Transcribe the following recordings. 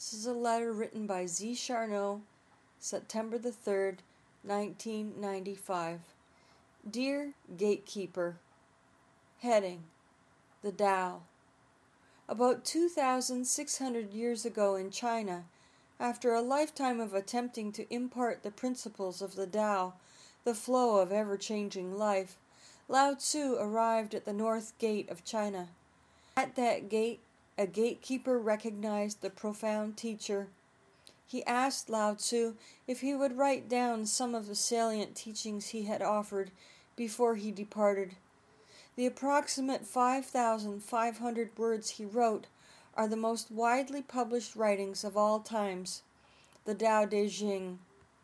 This is a letter written by Z. Charnow, September the 3rd, 1995. Dear Gatekeeper. Heading: The Tao. About 2,600 years ago in China, after a lifetime of attempting to impart the principles of the Tao, the flow of ever-changing life, Lao Tzu arrived at the North Gate of China. At that gate, a gatekeeper recognized the profound teacher. He asked Lao Tzu if he would write down some of the salient teachings he had offered before he departed. The approximate 5,500 words he wrote are the most widely published writings of all times. The Tao Te Ching.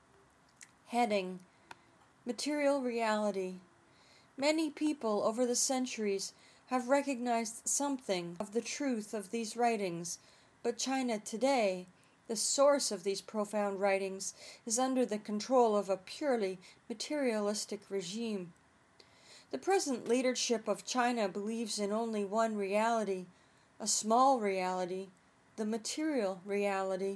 Heading: Material Reality. Many people over the centuries have recognized something of the truth of these writings, but China today, the source of these profound writings, is under the control of a purely materialistic regime. The present leadership of China believes in only one reality, a small reality, the material reality.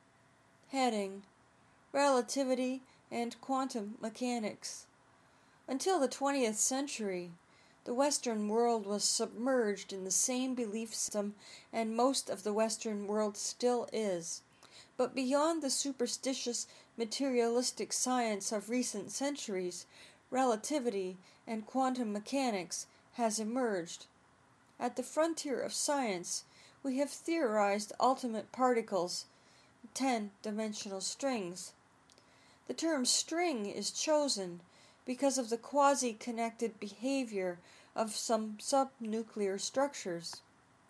Heading: Relativity and Quantum Mechanics. Until the 20th century, the Western world was submerged in the same belief system, and most of the Western world still is. But beyond the superstitious, materialistic science of recent centuries, relativity and quantum mechanics has emerged. At the frontier of science, we have theorized ultimate particles, 10-dimensional strings. The term string is chosen because of the quasi-connected behavior of some subnuclear structures.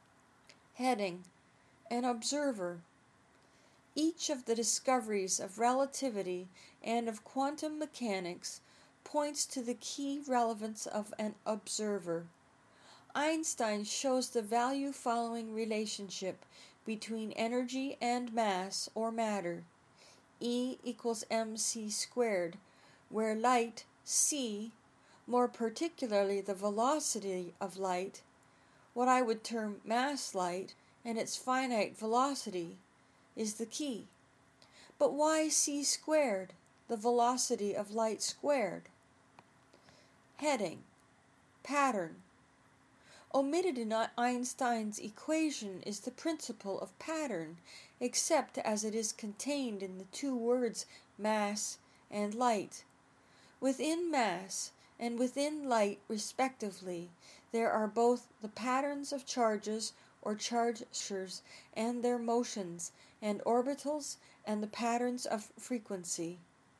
Heading: An observer. Each of the discoveries of relativity and of quantum mechanics points to the key relevance of an observer. Einstein shows the value-following relationship between energy and mass or matter, E equals mc squared, where light, c, more particularly the velocity of light, what I would term mass light, and its finite velocity, is the key. But why c squared, the velocity of light squared? Heading: Pattern. Omitted in Einstein's equation is the principle of pattern, except as it is contained in the two words mass and light. Within mass and within light, respectively, there are both the patterns of charges or chargers and their motions, and orbitals, and the patterns of frequency.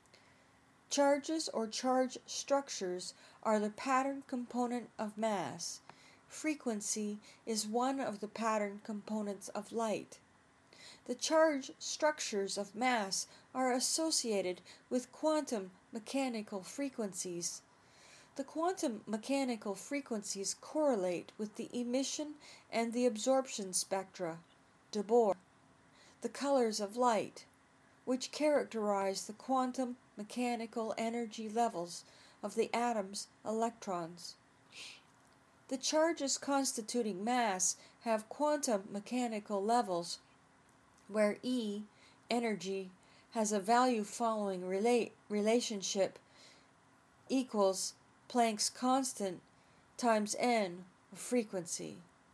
Charges or charge structures are the pattern component of mass. Frequency is one of the pattern components of light. The charge structures of mass are associated with quantum mechanical frequencies. The quantum mechanical frequencies correlate with the emission and the absorption spectra, de Boer, the colors of light, which characterize the quantum mechanical energy levels of the atom's electrons. The charges constituting mass have quantum mechanical levels, where E, energy, has a value following relationship equals Planck's constant times n, frequency.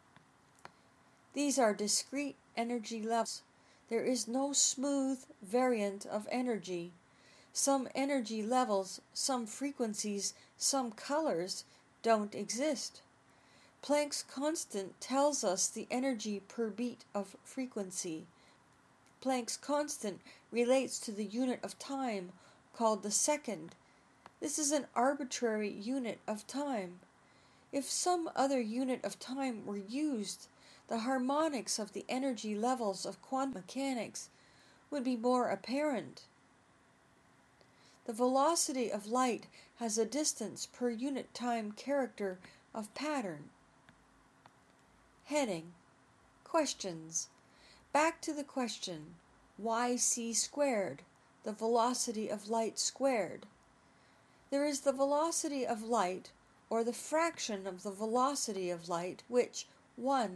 These are discrete energy levels. There is no smooth variant of energy. Some energy levels, some frequencies, some colors don't exist. Planck's constant tells us the energy per beat of frequency. Planck's constant relates to the unit of time, called the second. This is an arbitrary unit of time. If some other unit of time were used, the harmonics of the energy levels of quantum mechanics would be more apparent. The velocity of light has a distance per unit time character of pattern. Heading: Questions. Back to the question, why c squared, the velocity of light squared? There is the velocity of light, or the fraction of the velocity of light, which, 1,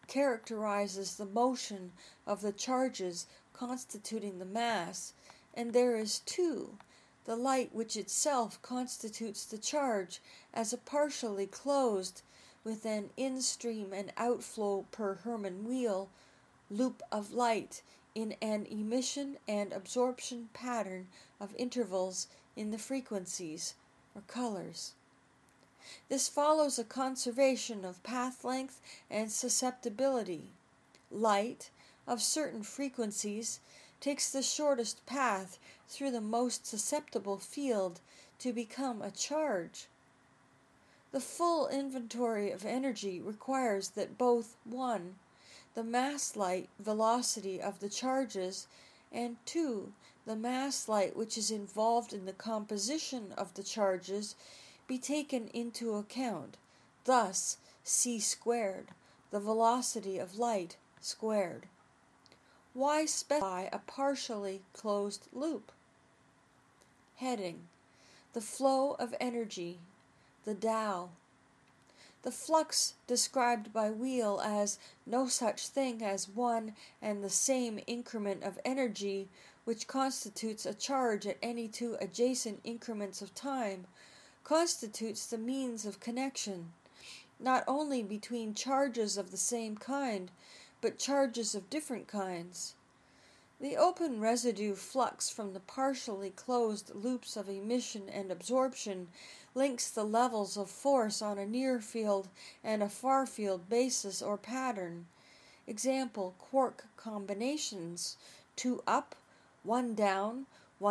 characterizes the motion of the charges constituting the mass, and there is 2, the light which itself constitutes the charge as a partially closed, with an in-stream and outflow per Hermann wheel, loop of light in an emission and absorption pattern of intervals in the frequencies, or colors. This follows a conservation of path length and susceptibility. Light, of certain frequencies, takes the shortest path through the most susceptible field to become a charge. The full inventory of energy requires that both 1. The mass light velocity of the charges, and 2. The mass light which is involved in the composition of the charges be taken into account. Thus, c squared, the velocity of light squared. Why specify a partially closed loop? Heading: the flow of energy, the Tao. The flux described by Wheel as no such thing as one and the same increment of energy which constitutes a charge at any 2 adjacent increments of time, constitutes the means of connection, not only between charges of the same kind, but charges of different kinds. The open residue flux from the partially closed loops of emission and absorption links the levels of force on a near-field and a far-field basis or pattern. Example, quark combinations: 2 up, 1 down,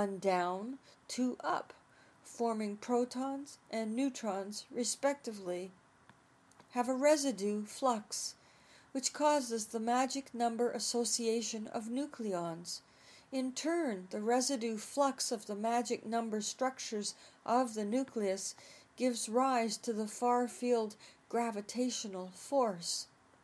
2 up, forming protons and neutrons respectively, have a residue flux, which causes the magic number association of nucleons. In turn, the residue flux of the magic number structures of the nucleus gives rise to the far-field gravitational force.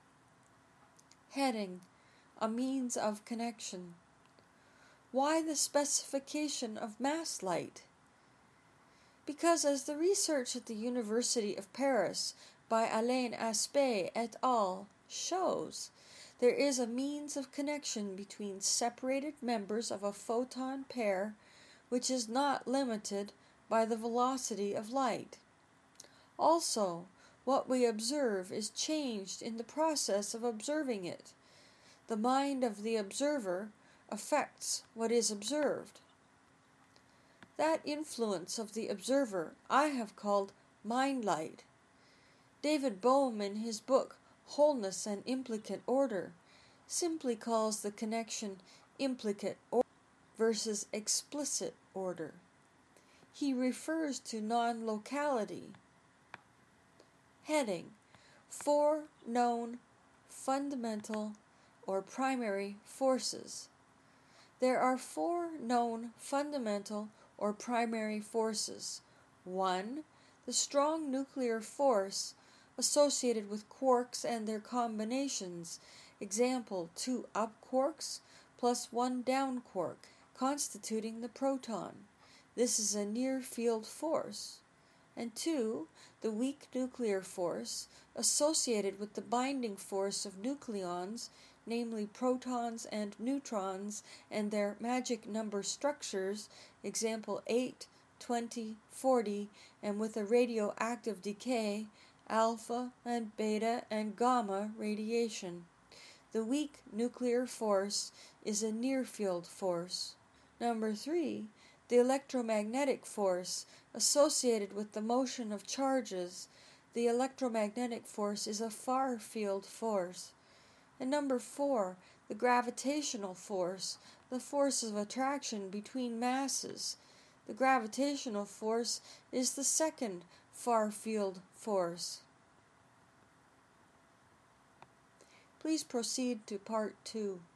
Heading: a means of connection. Why the specification of mass light? Because, as the research at the University of Paris by Alain Aspect et al. Shows, there is a means of connection between separated members of a photon pair which is not limited by the velocity of light. Also, what we observe is changed in the process of observing it. The mind of the observer affects what is observed. That influence of the observer I have called mind light. David Bohm, in his book Wholeness and Implicate Order, simply calls the connection implicate order versus explicit order. He refers to non-locality. Heading: 4 known fundamental or primary forces. There are 4 known fundamental or primary forces. 1. The strong nuclear force associated with quarks and their combinations. Example, 2 up quarks plus 1 down quark, constituting the proton. This is a near-field force. And 2. The weak nuclear force associated with the binding force of nucleons, namely protons and neutrons and their magic number structures, example 8, 20, 40, and with a radioactive decay, alpha and beta and gamma radiation. The weak nuclear force is a near-field force. Number 3, the electromagnetic force associated with the motion of charges. The electromagnetic force is a far-field force. And number 4, the gravitational force, the force of attraction between masses. The gravitational force is the second far-field force. Please proceed to part 2.